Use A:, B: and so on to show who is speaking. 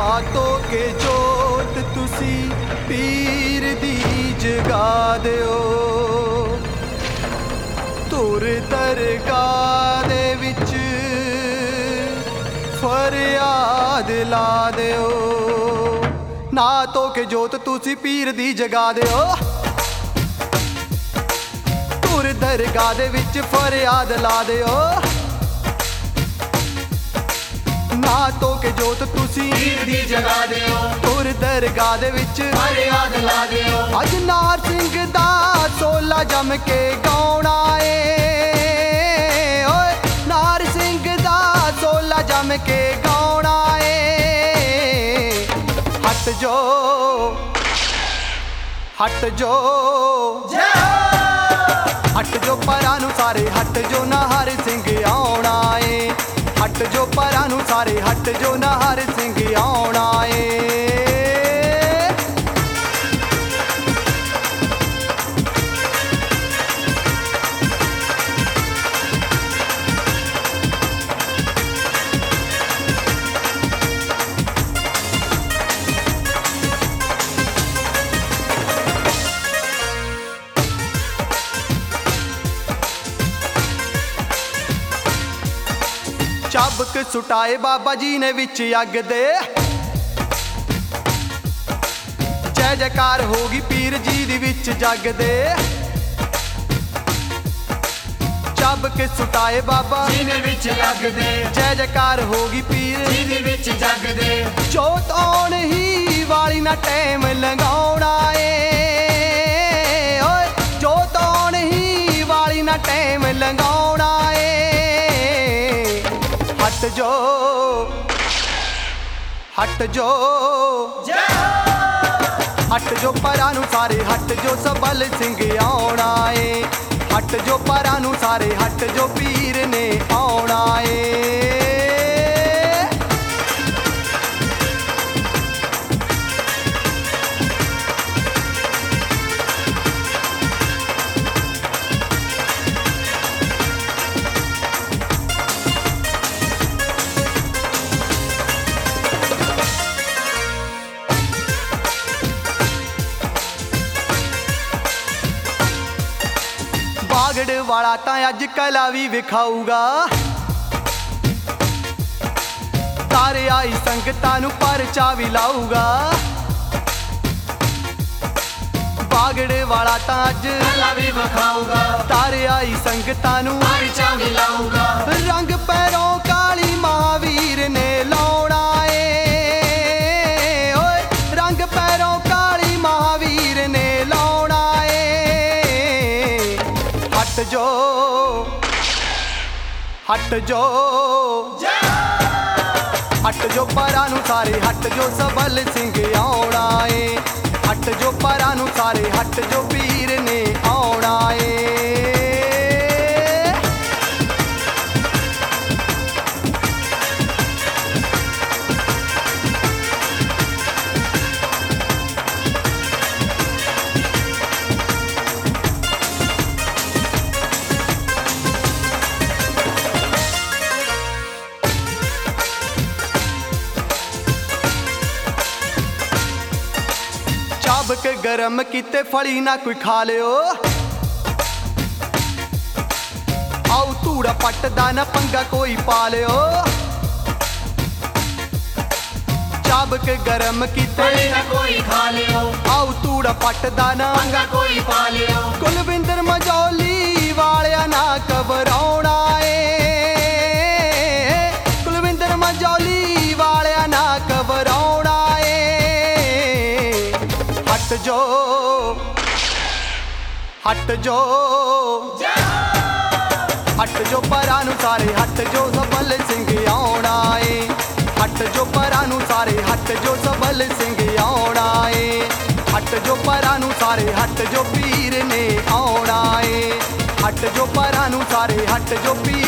A: ਧੋ ਕੇ ਜੋਤ ਤੁਸੀਂ ਪੀਰ ਦੀ ਜਗਾ ਦਿਓ। ਧੁਰ ਦਰਗਾਹ ਦੇ ਵਿੱਚ ਫਰਿਆਦ ਲਾ ਦਿਓ। ਨਾ ਧੋ ਕੇ ਜੋਤ ਤੁਸੀਂ ਪੀਰ ਦੀ ਜਗਾ ਦਿਓ। ਧੁਰ ਦਰਗਾਹ ਦੇ ਵਿੱਚ ਫਰਿਆਦ ਲਾ ਦਿਓ। ਨਾ ਧੋ ਕੇ ਜੋਤ ਤੁਸੀਂ
B: ਪੀਰ ਦੀ ਜਗਾ ਦਿਓ।
A: ਧੁਰ ਦਰਗਾਹ ਦੇ ਵਿੱਚ
B: ਫਰਿਆਦ ਲਾ ਦਿਓ।
A: ਅੱਜ ਨਾਰ ਸਿੰਘ ਦਾ ਸੋਲਾ ਜੰਮ ਕੇ ਗਾਉਣਾ ਏ। ਓਏ ਨਾਰ ਸਿੰਘ ਦਾ ਸੋਲਾ ਜੰਮ ਕੇ ਗਾਉਣਾ ਏ। ਹਟ ਜੋ ਹਟ ਜੋ
B: ਜੈ
A: ਹਟ ਜੋ ਪਰਾਂ ਨੂੰ ਸਾਰੇ ਹਟ ਜੋ ਨਾ ਹਰ ਸਿੰਘ ਆਉਣਾ ਏ। ਹਟ ਜੋ ਪਰਾਂ ਨੂੰ ਸਾਰੇ ਹਟ ਜੋ ਨਾ ਹਰ ਸਿੰਘ ਆਉਣਾ ਏ। ਚਾਬਕ ਸੁਟਾਏ ਬਾਬਾ ਜੀ ਨੇ ਵਿੱਚ ਅੱਗ ਦੇ। ਜੈ ਜੈਕਾਰ ਹੋ ਗਈ ਪੀਰ ਜੀ ਦੀ ਵਿੱਚ ਜੱਗ ਦੇ। ਚਾਬਕ ਸੁਟਾਏ ਬਾਬਾ
B: ਜੀ ਨੇ ਵਿੱਚ ਲੱਗਦੇ।
A: ਜੈ ਜੈਕਾਰ ਹੋ ਗਈ ਪੀਰ
B: ਜੀ ਦੇ ਵਿੱਚ ਜਗਦੇ।
A: ਜੋਤ ਆਉਣ ਹੀ ਵਾਲੀ ਨਾ ਟਾਈਮ ਲੰਘਾਉਣਾ ਏ। ਓਏ ਜੋਤ ਆਉਣ ਹੀ ਵਾਲੀ ਨਾ ਟਾਈਮ ਲੰਘਾਉਣਾ ਏ। ਹਟ ਜੋ ਹਟ ਜੋ
B: ਜੈ
A: ਹਟ ਜੋ ਪਰਾਂ ਨੂੰ ਸਾਰੇ ਹਟ ਜੋ ਸਬਲ ਸਿੰਘ ਆਉਣਾ ਏ। ਹਟ ਜੋ ਪਰਾਂ ਨੂੰ ਸਾਰੇ ਹਟ ਜੋ ਪੀਰ ਨੇ ਆਉਣਾ ਏ। ਬਾਗੜ ਵਾਲਾ ਤਾਂ ਅੱਜ ਕਲਾ ਵੀ ਵਿਖਾਊਗਾ। ਤਾਰੇ ਆਈ ਸੰਗਤਾਂ ਨੂੰ ਪਰਚਾ ਵੀ ਲਾਊਗਾ। ਬਾਗੜ ਵਾਲਾ ਤਾਂ ਅੱਜ
B: ਕਲਾ ਵੀ ਵਿਖਾਊਗਾ।
A: ਤਾਰੇ ਆਈ ਸੰਗਤਾਂ ਨੂੰ
B: ਪਰਚਾ ਵੀ ਲਾਊਗਾ।
A: ਰੰਗ ਪੈਰੋਂ ਕਾਲੀ ਮਹਾਵੀਰ ਨੇ ਲਾਉਣਾ ਏ। ਓਏ ਰੰਗ ਪੈਰੋਂ ਕਾਲੀ ਮਹਾਵੀਰ ਨੇ ਲਾਉਣਾ ਏ। ਹਟ ਜੋ ਹਟ ਜੋ
B: ਜੈ
A: ਹਟ ਜੋ ਪਰਾਂ ਨੂੰ ਸਾਰੇ ਹਟ ਜੋ ਸਬਲ ਸਿੰਘ ਆਉਣਾ ਏ। ਹਟ ਜੋ ਪਰਾਂ ਨੂੰ ਸਾਰੇ ਹਟ ਜੋ ਪੀਰ ਨੇ ਆਉਣਾ ਏ। ਚਾਬਕ ਗਰਮ ਕੀਤੇ ਫਲੀ ਨਾ ਕੋਈ ਖਾ ਲਿਓ। ਆਉ ਧੂੜਾ ਪੱਟਦਾ ਨਾ ਪੰਗਾ ਕੋਈ ਪਾ ਲਿਓ। ਚਾਬਕ ਗਰਮ ਕੀਤੇ
B: ਫਲੀ ਨਾ ਕੋਈ ਖਾ ਲਿਓ।
A: ਆਉ ਧੂੜਾ ਪੱਟਦਾ ਨਾ
B: ਪੰਗਾ ਕੋਈ ਪਾ ਲਿਓ।
A: ਕੁਲਵਿੰਦਰ ਮਜੌਲੀ ਵਾਲਿਆ ਨਾ ਘਬਰਾਉਣਾ ਏ। ਕੁਲਵਿੰਦਰ ਮਜੌਲੀ ਵਾਲਿਆ ਨਾ ਘਬਰਾਉਣਾ ਏ। ਹਟ ਜੋ ਹਟ ਜੋ
B: ਜੈ
A: ਹਟ ਜੋ ਪਰਾਂ ਨੂੰ ਸਾਰੇ ਹਟ ਜੋ ਸਬਲ ਸਿੰਘ ਆਉਣਾ ਏ। ਹਟ ਜੋ ਪਰਾਂ ਨੂੰ ਸਾਰੇ ਹਟ ਜੋ ਸਬਲ ਸਿੰਘ ਆਉਣਾ ਏ। ਹਟ ਜੋ ਪਰਾਂ ਨੂੰ ਸਾਰੇ ਹਟ ਜੋ ਪੀਰ ਨੇ ਆਉਣਾ ਏ। ਹਟ ਜੋ ਪਰਾਂ ਨੂੰ ਸਾਰੇ ਹਟ ਜੋ ਪੀਰ